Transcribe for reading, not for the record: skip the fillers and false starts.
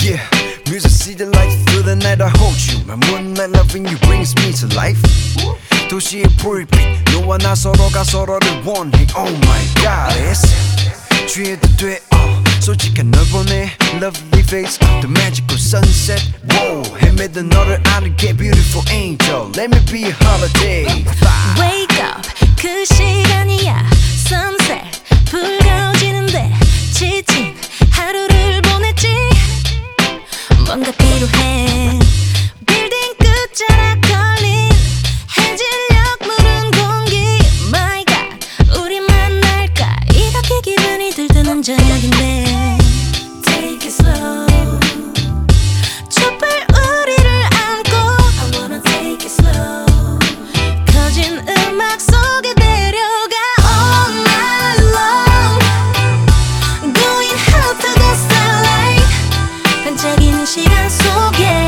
Yeah, music see the light through the night I hold you. My moonlight loving you brings me to life. 도시의 불빛 너와 나 서로가 서로를 원해. Oh my goddess 취해도 돼 솔직한 널 보내 Lovely face The magical sunset Whoa 헤매던 너를 안을게 Beautiful angel Let me be a holiday Wake up 그 시간이야 Sunset 불 꺼지는데 지친 하루를 보냈지 뭔가 필요해 빌딩 끝자락 걸린 해질녘 무른 공기 My God 우리 만날까 이렇게 기분이 들뜨는 저녁인데 Take it slow 촛불 우리를 안고 I wanna take it slow 커진 음악 속에 데려가 All night long Going out to the starlight 반짝이는 시간 속에